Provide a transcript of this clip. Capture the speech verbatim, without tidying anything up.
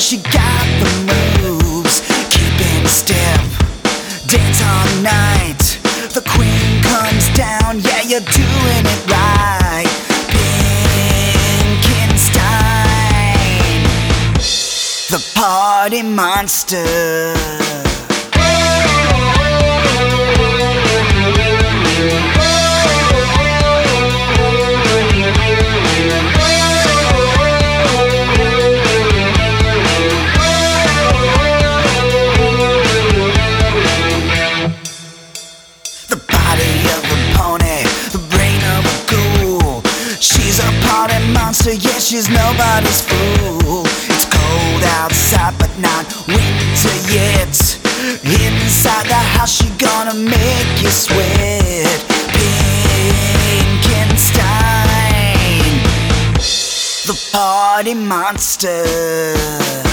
she got the moves, keeping step, dance all night. The queen comes down, yeah, you're doing it right. Pinkenstein, the party monster. She's a party monster, yeah, she's nobody's fool. It's cold outside, but not winter yet. Inside the house, she gonna make you sweat. Pinkenstein, the party monster.